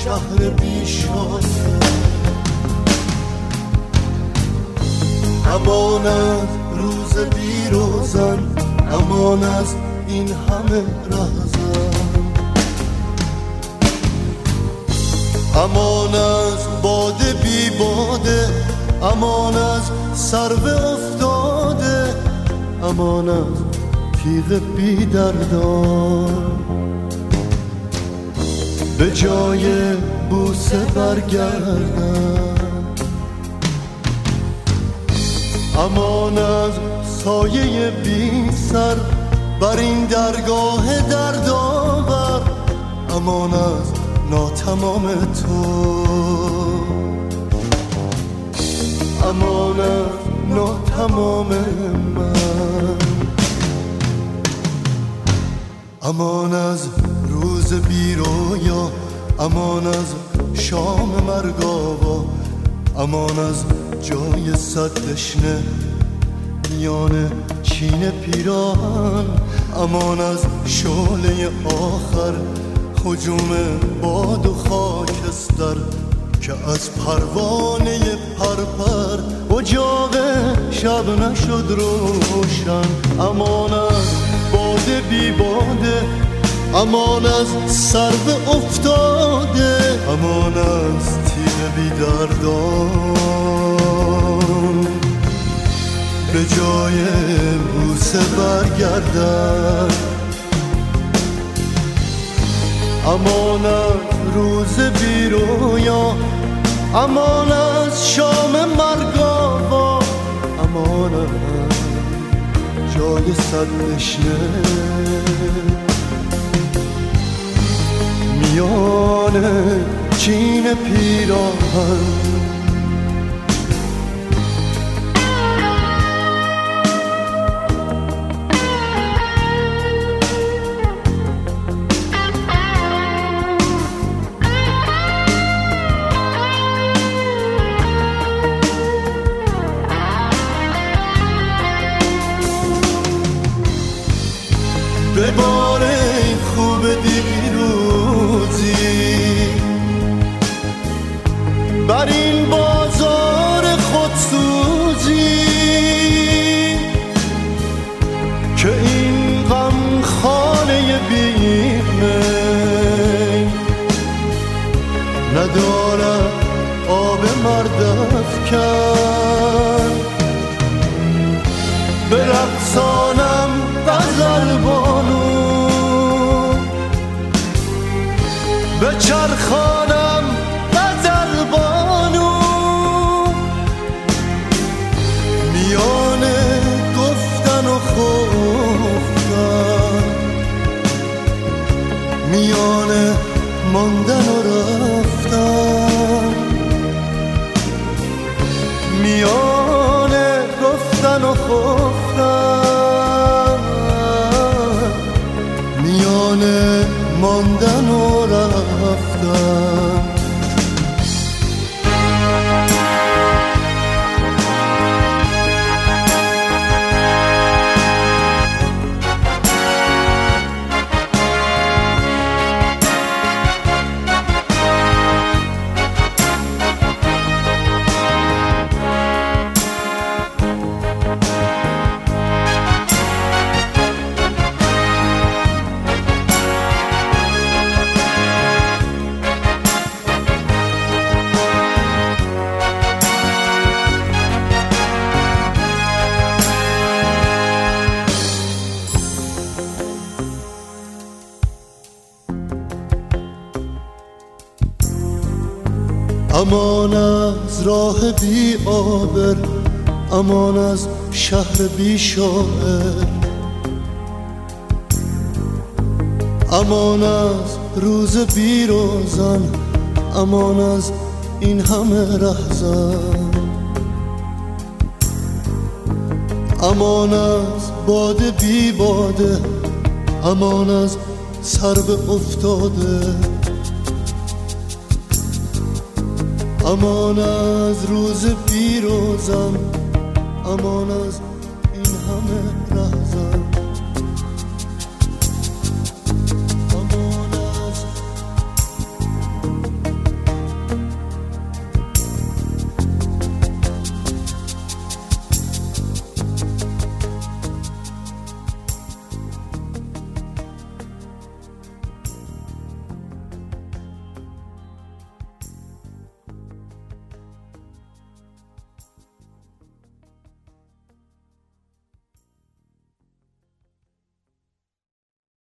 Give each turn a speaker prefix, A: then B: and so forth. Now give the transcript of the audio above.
A: شهر بیشان. امان از روز بیروزن، امان از این همه رهزن، امان از باده بی باده، امان از سرو افتاده، امان از تیغ بی دردان. به جای بوسه برگردن، امان از سایه بی سر بر این درگاه دردآور، امان از ناتمام تو، امان از ناتمام من. امان از روز بی رویا، امان از شام مرگاوا، امان از جای صد دشنه میان چین پیراهن، امان از شعله آخر هجوم باد و خاکستر که از پروانه پرپر اجاق شب نشد روشن. امان از باده بی باده، امان از سرو افتاده، امان از تیغ بی دردان. به جای بوسه برگردن، امان از روز بی رویا، امان از شام مرگاوا، امان از جای صد دشنه میان چین پیراهن. به بار خوب دیروزی بر این بازار خودسوزی که این غم خانه بیمه ندارد آب مردافکن. به رقصانم غزل بانو، به چرخانم غزل بانو، میان گفتن و خفتن، میان ماندن و رفتن، میان گفتن و خفتن، میان ماندن و رفتن. امان از راه بی آبر، امان از شهر بی شاعر، امان از روز بی روزن، امان از این همه رهزن، امان از باده بی باده، امان از سرو افتاده، امان از روز پیروزم، امان از